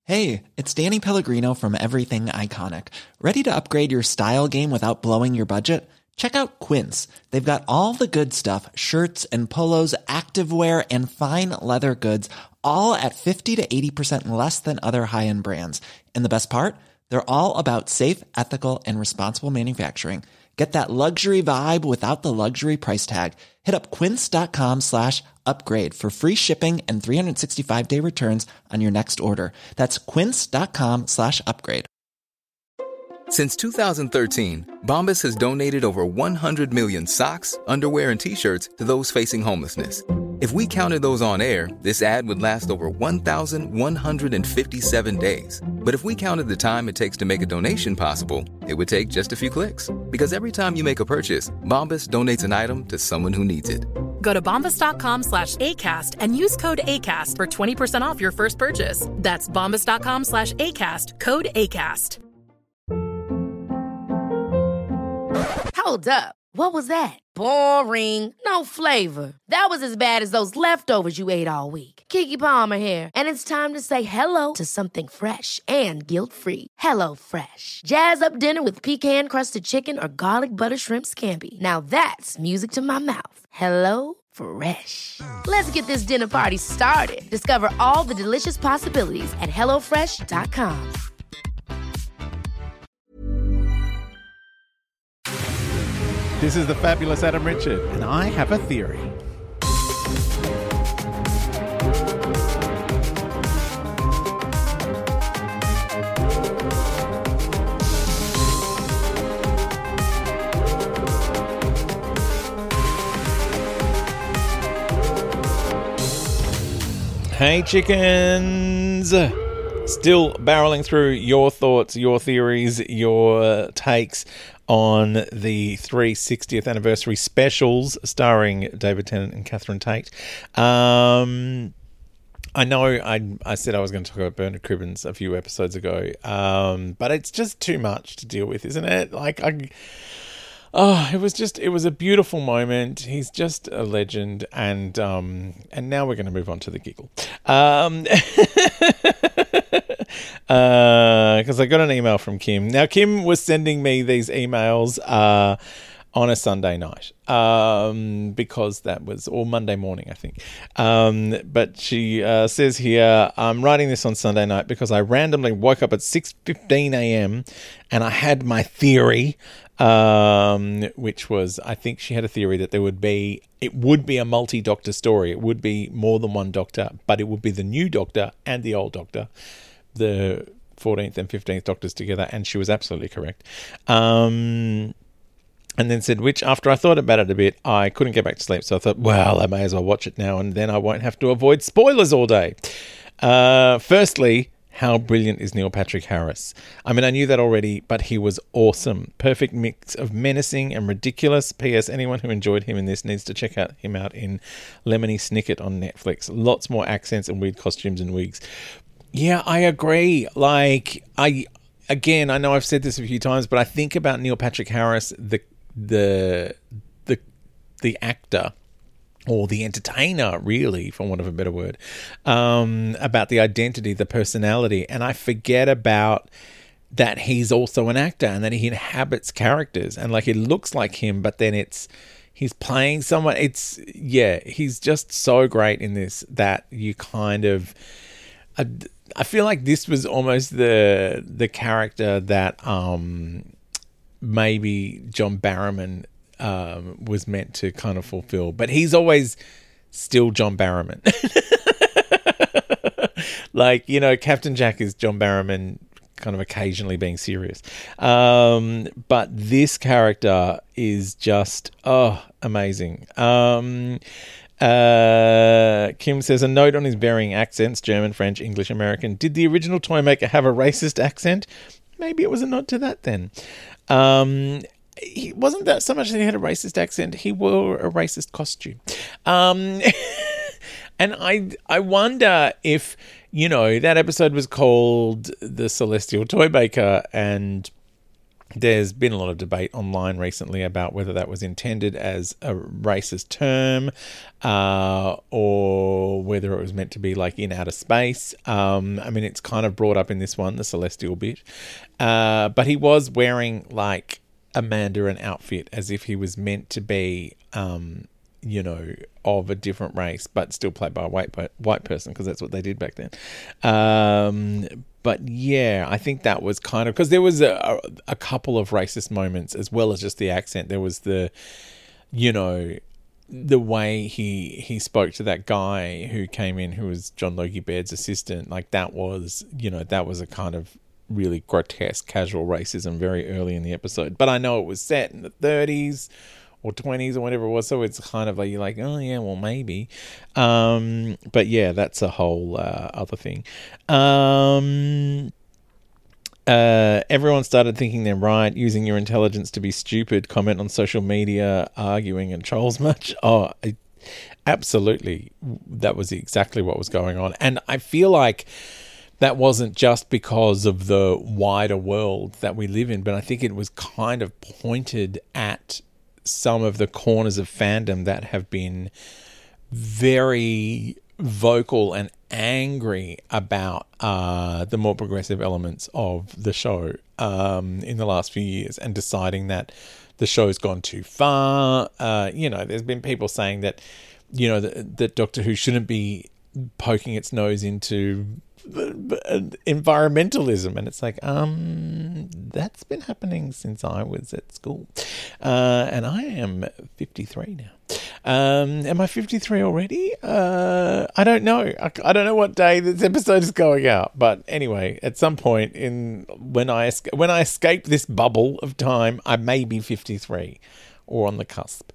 Hey, it's Danny Pellegrino from Everything Iconic. Ready to upgrade your style game without blowing your budget? Check out Quince. They've got all the good stuff, shirts and polos, activewear, and fine leather goods, all at 50 to 80% less than other high-end brands. And the best part? They're all about safe, ethical, and responsible manufacturing. Get that luxury vibe without the luxury price tag. Hit up quince.com/upgrade for free shipping and 365-day returns on your next order. That's quince.com/upgrade. Since 2013, Bombas has donated over 100 million socks, underwear, and T-shirts to those facing homelessness. If we counted those on air, this ad would last over 1,157 days. But if we counted the time it takes to make a donation possible, it would take just a few clicks. Because every time you make a purchase, Bombas donates an item to someone who needs it. Go to bombas.com/ACAST and use code ACAST for 20% off your first purchase. That's bombas.com/ACAST, code ACAST. Hold up. What was that? Boring. No flavor. That was as bad as those leftovers you ate all week. Keke Palmer here, and it's time to say hello to something fresh and guilt-free. Hello Fresh. Jazz up dinner with pecan-crusted chicken or garlic butter shrimp scampi. Now that's music to my mouth. Hello Fresh. Let's get this dinner party started. Discover all the delicious possibilities at hellofresh.com. This is the fabulous Adam Richard, and I have a theory. Hey, chickens! Still barreling through your thoughts, your theories, your takes on the 360th anniversary specials starring David Tennant and Catherine Tate. I know I said I was going to talk about Bernard Cribbins a few episodes ago, but it's just too much to deal with, isn't it? It was a beautiful moment. He's just a legend, and now we're going to move on to the giggle. Because I got an email from Kim. Now, Kim was sending me these emails on a Sunday night because that was, or Monday morning, I think. But she says here, I'm writing this on Sunday night because I randomly woke up at 6:15 a.m. and I had my theory, which was, I think she had a theory that it would be a multi-doctor story. It would be more than one doctor, but it would be the new doctor and the old doctor, the 14th and 15th doctors together, and she was absolutely correct. And then said, which after I thought about it a bit, I couldn't get back to sleep. So I thought, well, I may as well watch it now, and then I won't have to avoid spoilers all day. Firstly, how brilliant is Neil Patrick Harris? I mean, I knew that already, but he was awesome. Perfect mix of menacing and ridiculous. P.S. Anyone who enjoyed him in this needs to check him out in Lemony Snicket on Netflix. Lots more accents and weird costumes and wigs. Yeah, I agree. I know I've said this a few times, but I think about Neil Patrick Harris, the actor, or the entertainer, really, for want of a better word, about the identity, the personality, and I forget about that he's also an actor and that he inhabits characters, and it looks like him, but then he's playing someone. He's just so great in this that you kind of. I feel like this was almost the character that maybe John Barrowman was meant to kind of fulfill, but he's always still John Barrowman. Captain Jack is John Barrowman kind of occasionally being serious. But this character is just, amazing. Kim says, a note on his varying accents, German, French, English, American. Did the original Toymaker have a racist accent? Maybe it was a nod to that then. He wasn't that so much that he had a racist accent, he wore a racist costume. And I wonder if, that episode was called The Celestial Toymaker, and There's been a lot of debate online recently about whether that was intended as a racist term or whether it was meant to be like in outer space. I mean, it's kind of brought up in this one, the celestial bit. But he was wearing like a Mandarin outfit as if he was meant to be, you know, of a different race, but still played by a white person, because that's what they did back then. But yeah, I think that was kind of, because there was a couple of racist moments as well as just the accent. There was the, you know, the way he spoke to that guy who came in, who was John Logie Baird's assistant. Like that was, you know, that was a kind of really grotesque casual racism very early in the episode. But I know it was set in the 30s or 20s or whatever it was, so it's kind of like, you're like, oh yeah, well maybe. But yeah, that's a whole other thing. Everyone started thinking they're right, using your intelligence to be stupid, comment on social media, arguing and trolls much. Oh, absolutely. That was exactly what was going on. And I feel like that wasn't just because of the wider world that we live in, but I think it was kind of pointed at some of the corners of fandom that have been very vocal and angry about the more progressive elements of the show in the last few years, and deciding that the show's gone too far. You know, there's been people saying that, you know, that Doctor Who shouldn't be poking its nose into environmentalism, and it's like, that's been happening since I was at school, and I am 53 now. Am I 53 already? I don't know. I don't know what day this episode is going out, but anyway, at some point when I escape this bubble of time, I may be 53 or on the cusp.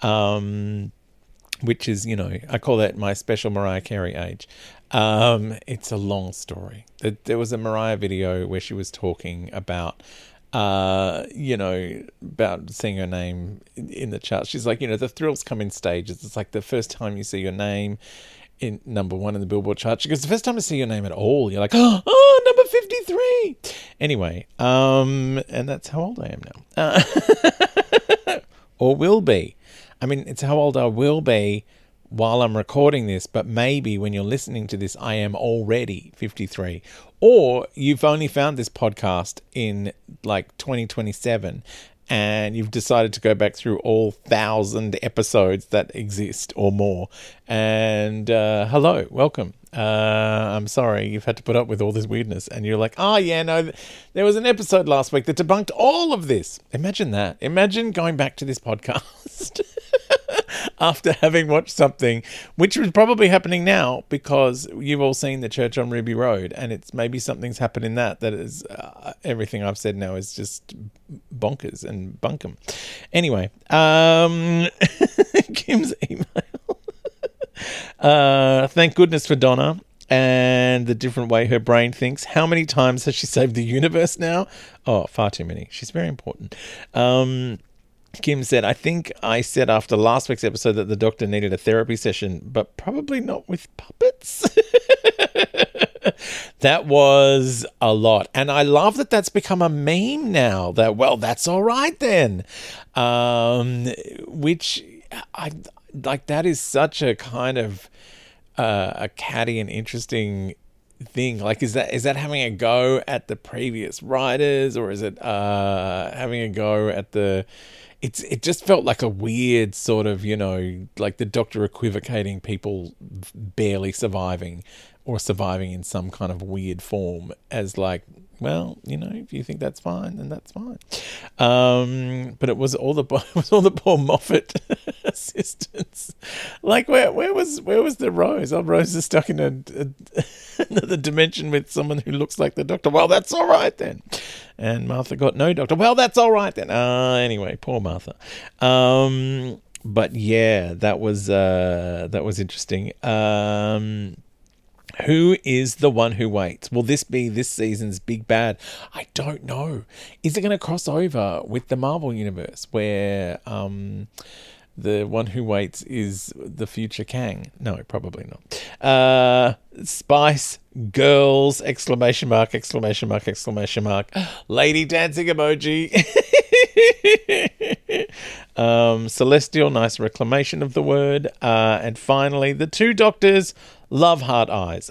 Which is, you know, I call that my special Mariah Carey age. It's a long story. There was a Mariah video where she was talking about, you know, about seeing her name in the charts. She's like, you know, the thrills come in stages. It's like the first time you see your name in number 1 in the Billboard chart. She goes, the first time I see your name at all, you're like, oh, number 53. Anyway, and that's how old I am now. Or will be. I mean, it's how old I will be while I'm recording this, but maybe when you're listening to this, I am already 53. Or you've only found this podcast in like 2027 and you've decided to go back through all 1,000 episodes that exist or more. And hello, welcome. I'm sorry you've had to put up with all this weirdness. And you're like, oh yeah, no, there was an episode last week that debunked all of this. Imagine that. Imagine going back to this podcast after having watched something, which was probably happening now because you've all seen The Church on Ruby Road, and it's maybe something's happened in that is everything I've said now is just bonkers and bunkum. Anyway, Kim's email. Thank goodness for Donna and the different way her brain thinks. How many times has she saved the universe now? Oh, far too many. She's very important. Kim said, I think I said after last week's episode that the Doctor needed a therapy session, but probably not with puppets. That was a lot. And I love that that's become a meme now, that, well, that's all right then. Which I like, that is such a kind of a catty and interesting thing. Like, is that having a go at the previous writers, or is it having a go at the... It just felt like a weird sort of, you know, like the Doctor equivocating people barely surviving, or surviving in some kind of weird form, as like, well, you know, if you think that's fine, then that's fine. But it was all the poor Moffat assistants. Like, where was the Rose? Oh, Rose is stuck in another dimension with someone who looks like the Doctor. Well, that's all right then. And Martha got no Doctor. Well, that's all right then. Anyway, poor Martha. But yeah, that was interesting. Who is the one who waits? Will this be this season's big bad? I don't know. Is it going to cross over with the Marvel universe, where the one who waits is the future Kang. No, probably not. Spice Girls! Exclamation mark, exclamation mark, exclamation mark. Lady dancing emoji. Celestial, nice reclamation of the word. And finally, the two doctors love heart eyes.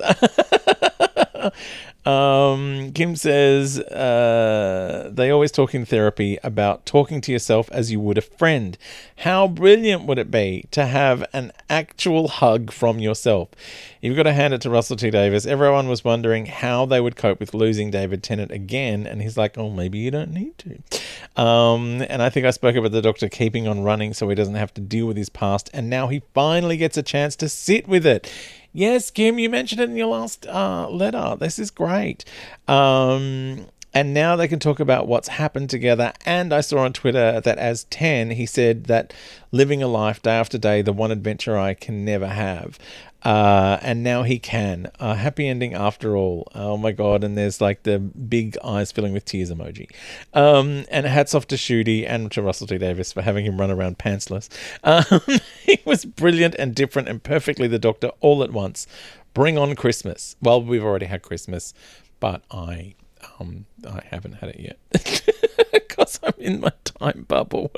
Kim says they always talk in therapy about talking to yourself as you would a friend. How brilliant would it be to have an actual hug from yourself? You've got to hand it to Russell T Davies. Everyone was wondering how they would cope with losing David Tennant again, and he's like, oh, maybe you don't need to. And I think I spoke about the Doctor keeping on running so he doesn't have to deal with his past, and now he finally gets a chance to sit with it. Yes, Kim, you mentioned it in your last letter. This is great. And now they can talk about what's happened together. And I saw on Twitter that as 10, he said that living a life day after day, the one adventure I can never have. And now he can. Happy ending after all. Oh my God. And there's like the big eyes filling with tears emoji. And hats off to Shooty and to Russell T Davies for having him run around pantsless. He was brilliant and different and perfectly the Doctor all at once. Bring on Christmas. Well, we've already had Christmas, but I haven't had it yet because I'm in my time bubble.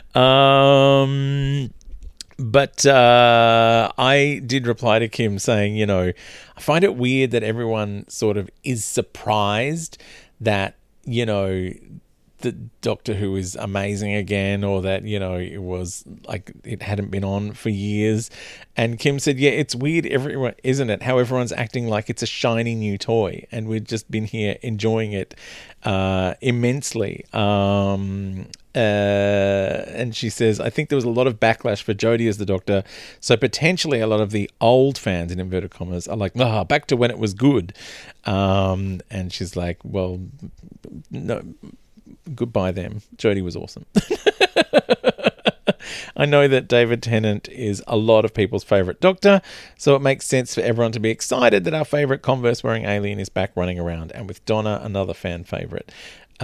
But I did reply to Kim saying, you know, I find it weird that everyone sort of is surprised that, you know, the Doctor Who is amazing again, or that, you know, it was like it hadn't been on for years. And Kim said, yeah, it's weird, everyone, isn't it? How everyone's acting like it's a shiny new toy, and we've just been here enjoying it immensely. And she says, I think there was a lot of backlash for Jodie as the Doctor, so potentially a lot of the old fans, in inverted commas, are like, back to when it was good. And she's like, well, no, goodbye them. Jodie was awesome. I know that David Tennant is a lot of people's favourite Doctor, so it makes sense for everyone to be excited that our favourite Converse-wearing alien is back running around, and with Donna, another fan favourite.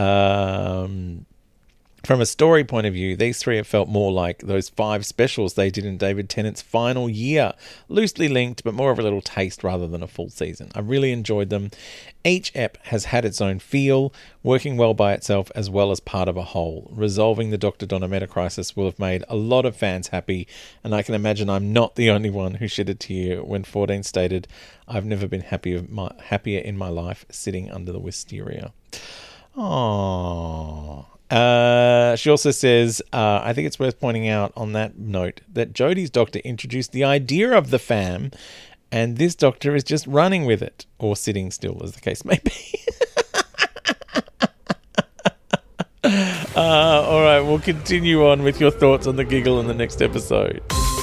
From a story point of view, these three have felt more like those 5 specials they did in David Tennant's final year. Loosely linked, but more of a little taste rather than a full season. I really enjoyed them. Each ep has had its own feel, working well by itself as well as part of a whole. Resolving the Dr. Donna meta crisis will have made a lot of fans happy, and I can imagine I'm not the only one who shed a tear when 14 stated, I've never been happier in my life sitting under the wisteria. Aww. She also says, I think it's worth pointing out on that note that Jodie's Doctor introduced the idea of the fam, and this Doctor is just running with it, or sitting still, as the case may be. All right, we'll continue on with your thoughts on the giggle in the next episode.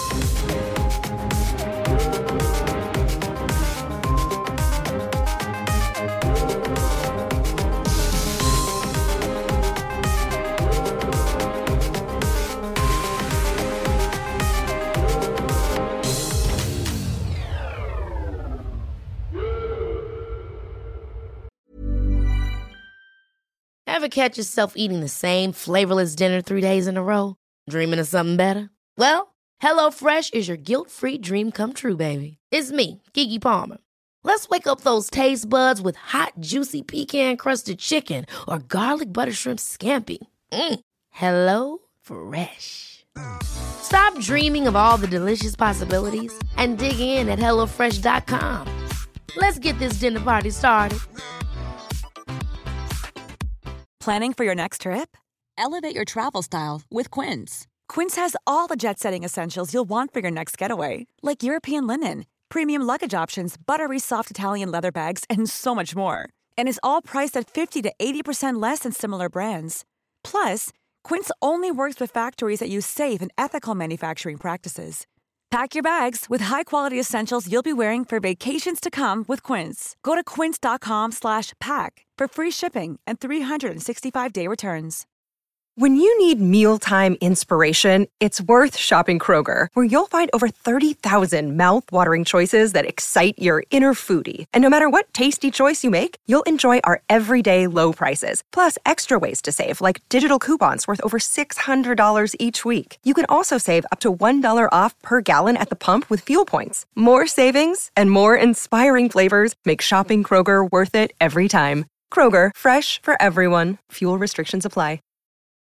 Ever catch yourself eating the same flavorless dinner 3 days in a row? Dreaming of something better? Well, HelloFresh is your guilt-free dream come true, baby. It's me, Keke Palmer. Let's wake up those taste buds with hot, juicy pecan-crusted chicken or garlic butter shrimp scampi. Hello Fresh. Stop dreaming of all the delicious possibilities and dig in at HelloFresh.com. Let's get this dinner party started. Planning for your next trip? Elevate your travel style with Quince. Quince has all the jet-setting essentials you'll want for your next getaway, like European linen, premium luggage options, buttery soft Italian leather bags, and so much more. And is all priced at 50 to 80% less than similar brands. Plus, Quince only works with factories that use safe and ethical manufacturing practices. Pack your bags with high-quality essentials you'll be wearing for vacations to come with Quince. Go to quince.com/pack for free shipping and 365-day returns. When you need mealtime inspiration, it's worth shopping Kroger, where you'll find over 30,000 mouth-watering choices that excite your inner foodie. And no matter what tasty choice you make, you'll enjoy our everyday low prices, plus extra ways to save, like digital coupons worth over $600 each week. You can also save up to $1 off per gallon at the pump with fuel points. More savings and more inspiring flavors make shopping Kroger worth it every time. Kroger, fresh for everyone. Fuel restrictions apply.